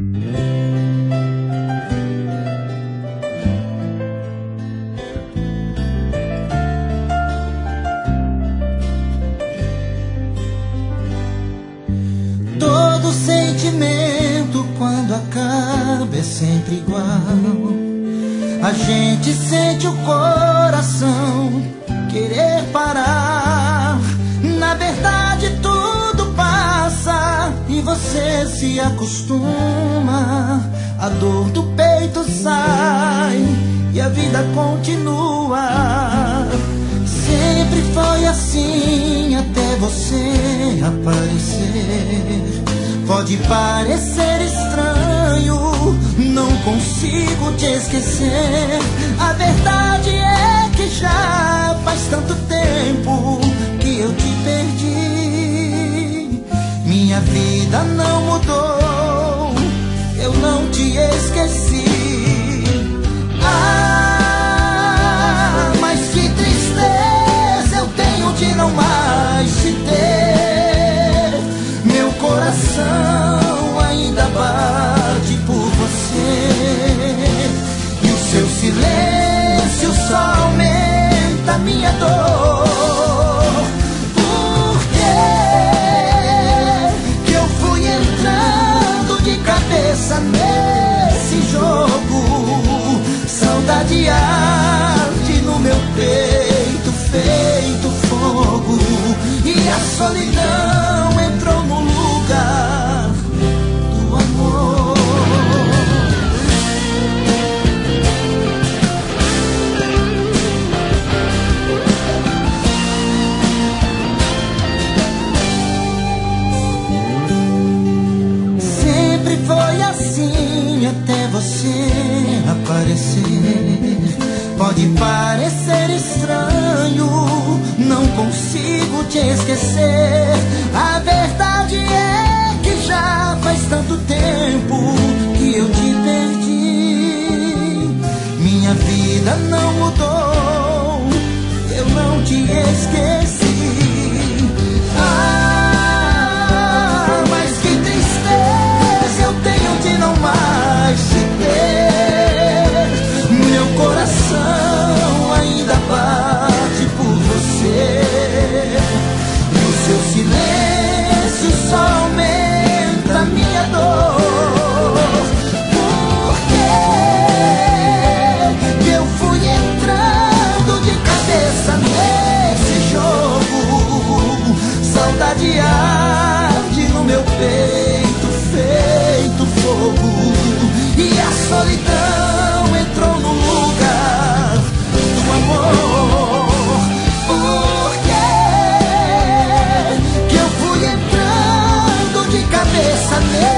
Todo sentimento quando acaba é sempre igual. A gente sente o coração querer parar. Na verdade tudo passa e você se acostuma. A dor do peito sai e a vida continua. Sempre foi assim até você aparecer. Pode parecer estranho, não consigo te esquecer. A verdade é que já faz tanto tempo que eu te perdi. Minha vida não mudou, eu não te esqueci. Ah, mas que tristeza eu tenho de não mais te ter. Meu coração ainda bate por você, e o seu silêncio só aumenta minha dor. Por que eu fui entrando de cabeça nesse jogo? Saudade arde no meu peito, feito fogo, e a solidão entrou no lugar do amor. Sempre foi assim até você aparecer. Pode parecer estranho, não consigo te esquecer. A verdade é que já faz tanto tempo que eu te perdi. Minha vida não mudou, eu não te esqueci. Ah, mas que tristeza eu tenho de não mais te ter. Meu coração ainda bate por você, e o seu silêncio só aumenta minha dor. Por que eu fui entrando de cabeça nesse jogo? Saudade arde no meu peito, feito fogo, e a solidão entrou no lugar do amor. Por que eu fui entrando de cabeça nele?